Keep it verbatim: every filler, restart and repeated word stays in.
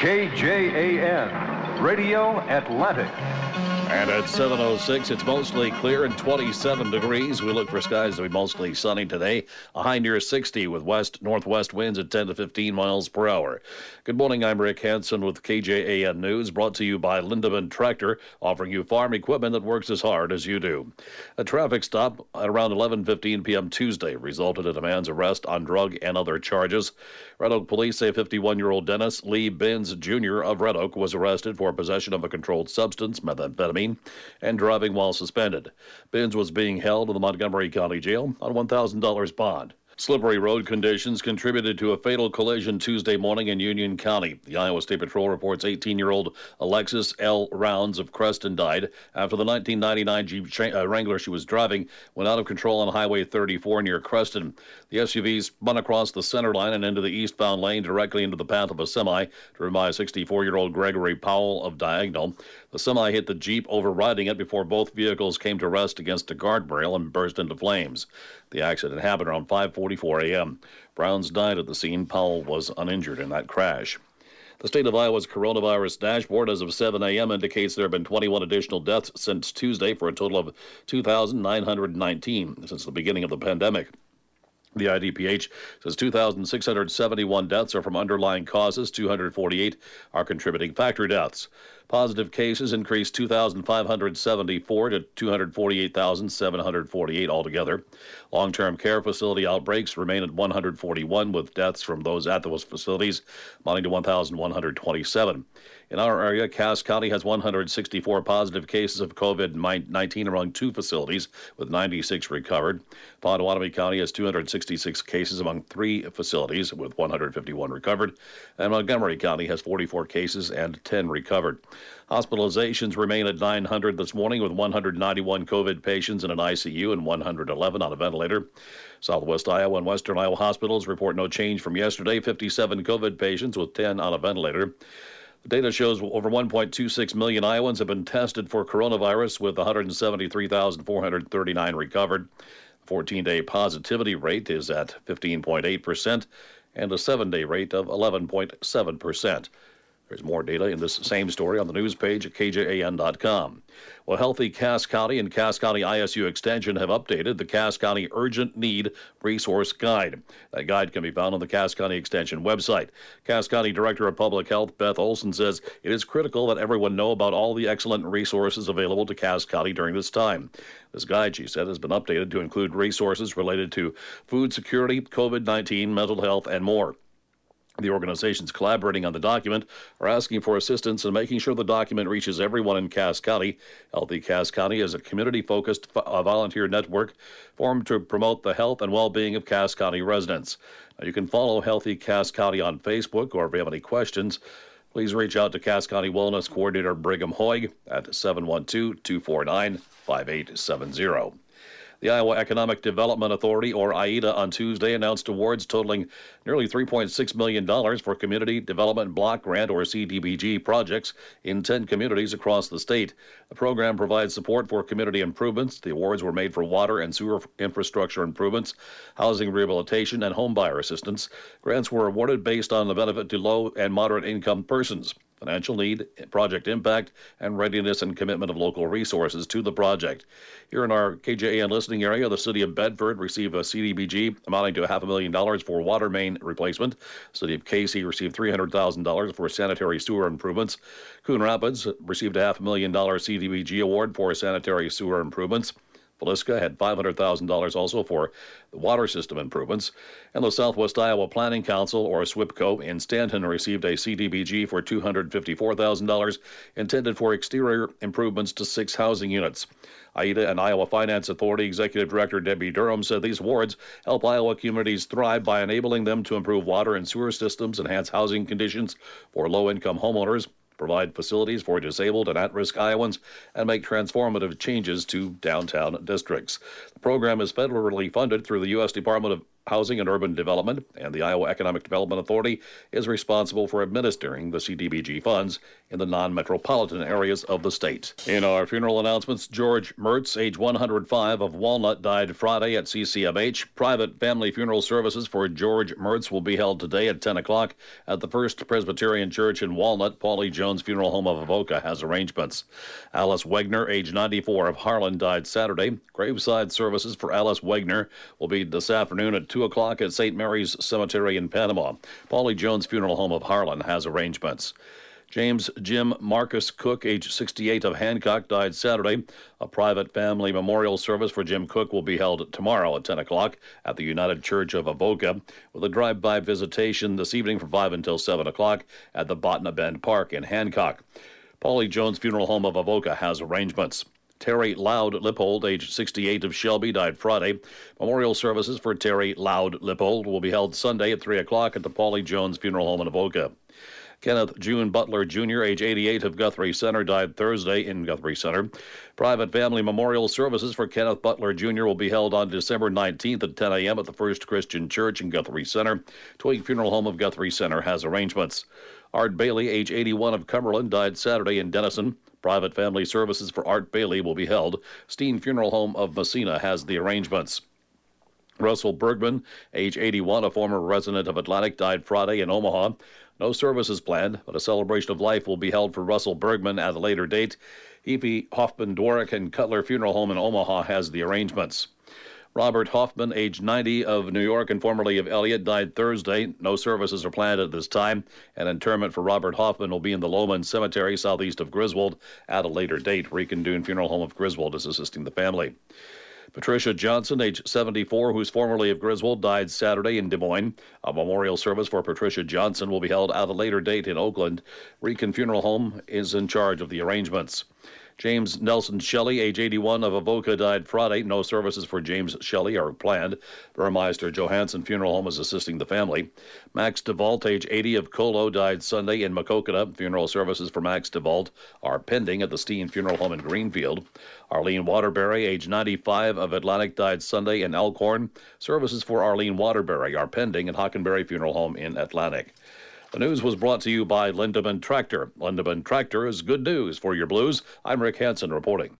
K J A N, Radio Atlantic. And at seven oh six, it's mostly clear and twenty-seven degrees. We look for skies to be mostly sunny today. A high near sixty with west-northwest winds at ten to fifteen miles per hour. Good morning, I'm Rick Hansen with K J A N News, brought to you by Lindemann Tractor, offering you farm equipment that works as hard as you do. A traffic stop at around eleven fifteen p.m. Tuesday resulted in a man's arrest on drug and other charges. Red Oak police say fifty-one-year-old Dennis Lee Binns, Junior of Red Oak was arrested for possession of a controlled substance, methamphetamine, and driving while suspended. Binns was being held in the Montgomery County Jail on one thousand dollars bond. Slippery road conditions contributed to a fatal collision Tuesday morning in Union County. The Iowa State Patrol reports eighteen-year-old Alexis L. Rounds of Creston died after the nineteen ninety-nine Jeep Wrangler she was driving went out of control on Highway thirty-four near Creston. The S U V spun across the center line and into the eastbound lane directly into the path of a semi, driven by sixty-four-year-old Gregory Powell of Diagonal. The semi hit the Jeep, overriding it before both vehicles came to rest against a guardrail and burst into flames. The accident happened around five forty-four a.m. Browns died at the scene. Powell was uninjured in that crash. The state of Iowa's coronavirus dashboard as of seven a.m. indicates there have been twenty-one additional deaths since Tuesday for a total of two thousand nine hundred nineteen since the beginning of the pandemic. The I D P H says two thousand six hundred seventy-one deaths are from underlying causes. two hundred forty-eight are contributing factor deaths. Positive cases increased two thousand five hundred seventy-four to two hundred forty-eight thousand seven hundred forty-eight altogether. Long-term care facility outbreaks remain at one hundred forty-one, with deaths from those at those facilities amounting to one thousand one hundred twenty-seven. In our area, Cass County has one hundred sixty-four positive cases of COVID nineteen among two facilities, with ninety-six recovered. Potawatomi County has two hundred sixty-six cases among three facilities, with one hundred fifty-one recovered. And Montgomery County has forty-four cases and ten recovered. Hospitalizations remain at nine hundred this morning, with one hundred ninety-one COVID patients in an I C U and one hundred eleven on a ventilator. Southwest Iowa and Western Iowa hospitals report no change from yesterday. fifty-seven COVID patients with ten on a ventilator. The data shows over one point two six million Iowans have been tested for coronavirus, with one hundred seventy-three thousand four hundred thirty-nine recovered. The fourteen-day positivity rate is at fifteen point eight percent and a seven-day rate of eleven point seven percent. There's more data in this same story on the news page at K J A N dot com. Well, Healthy Cass County and Cass County I S U Extension have updated the Cass County Urgent Need Resource Guide. That guide can be found on the Cass County Extension website. Cass County Director of Public Health Beth Olson says it is critical that everyone know about all the excellent resources available to Cass County during this time. This guide, she said, has been updated to include resources related to food security, COVID nineteen, mental health, and more. The organizations collaborating on the document are asking for assistance in making sure the document reaches everyone in Cass County. Healthy Cass County is a community-focused uh, volunteer network formed to promote the health and well-being of Cass County residents. Now, you can follow Healthy Cass County on Facebook, or if you have any questions, please reach out to Cass County Wellness Coordinator Brigham Hoig at seven one two, two four nine, five eight seven zero. The Iowa Economic Development Authority, or I E D A, on Tuesday announced awards totaling nearly three point six million dollars for Community Development Block Grant, or C D B G, projects in ten communities across the state. The program provides support for community improvements. The awards were made for water and sewer infrastructure improvements, housing rehabilitation, and homebuyer assistance. Grants were awarded based on the benefit to low and moderate income persons, financial need, project impact, and readiness and commitment of local resources to the project. Here in our K J A N listening area, the city of Bedford received a C D B G amounting to half a million dollars for water main replacement. The city of Casey received three hundred thousand dollars for sanitary sewer improvements. Coon Rapids received a half a million dollar C D B G award for sanitary sewer improvements. Villisca had five hundred thousand dollars also for the water system improvements. And the Southwest Iowa Planning Council, or SWIPCO, in Stanton received a C D B G for two hundred fifty-four thousand dollars intended for exterior improvements to six housing units. I E D A and Iowa Finance Authority Executive Director Debbie Durham said these awards help Iowa communities thrive by enabling them to improve water and sewer systems, enhance housing conditions for low-income homeowners, provide facilities for disabled and at-risk Iowans, and make transformative changes to downtown districts. The program is federally funded through the U S Department of Housing and Urban Development, and the Iowa Economic Development Authority is responsible for administering the C D B G funds in the non-metropolitan areas of the state. In our funeral announcements, George Mertz, age one hundred five, of Walnut, died Friday at C C M H. Private family funeral services for George Mertz will be held today at ten o'clock at the First Presbyterian Church in Walnut. Paulie Jones Funeral Home of Avoca has arrangements. Alice Wegner, age ninety-four, of Harlan, died Saturday. Graveside services for Alice Wegner will be this afternoon at two o'clock at Saint Mary's Cemetery in Panama. Paulie Jones Funeral Home of Harlan has arrangements. James Jim Marcus Cook, age sixty-eight, of Hancock, died Saturday. A private family memorial service for Jim Cook will be held tomorrow at ten o'clock at the United Church of Avoca, with a drive-by visitation this evening from five until seven o'clock at the Botna Bend Park in Hancock. Paulie Jones Funeral Home of Avoca has arrangements. Terry Loud Lippold, age sixty-eight, of Shelby, died Friday. Memorial services for Terry Loud Lippold will be held Sunday at three o'clock at the Paulie Jones Funeral Home in Avoca. Kenneth June Butler Junior, age eighty-eight, of Guthrie Center, died Thursday in Guthrie Center. Private family memorial services for Kenneth Butler Junior will be held on December nineteenth at ten a.m. at the First Christian Church in Guthrie Center. Twig Funeral Home of Guthrie Center has arrangements. Art Bailey, age eighty-one, of Cumberland, died Saturday in Denison. Private family services for Art Bailey will be held. Steen Funeral Home of Messina has the arrangements. Russell Bergman, age eighty-one, a former resident of Atlantic, died Friday in Omaha. No services planned, but a celebration of life will be held for Russell Bergman at a later date. Evie Hoffman Dwarick and Cutler Funeral Home in Omaha has the arrangements. Robert Hoffman, age ninety, of New York and formerly of Elliott, died Thursday. No services are planned at this time. An interment for Robert Hoffman will be in the Lowman Cemetery southeast of Griswold at a later date. Recondoon Funeral Home of Griswold is assisting the family. Patricia Johnson, age seventy-four, who's formerly of Griswold, died Saturday in Des Moines. A memorial service for Patricia Johnson will be held at a later date in Oakland. Recon Funeral Home is in charge of the arrangements. James Nelson Shelley, age eighty-one, of Avoca, died Friday. No services for James Shelley are planned. Burmeister Johansson Funeral Home is assisting the family. Max DeVault, age eighty, of Colo, died Sunday in Maquoketa. Funeral services for Max DeVault are pending at the Steen Funeral Home in Greenfield. Arlene Waterbury, age ninety-five, of Atlantic, died Sunday in Elkhorn. Services for Arlene Waterbury are pending at Hockenberry Funeral Home in Atlantic. The news was brought to you by Lindeman Tractor. Lindeman Tractor is good news for your blues. I'm Rick Hansen reporting.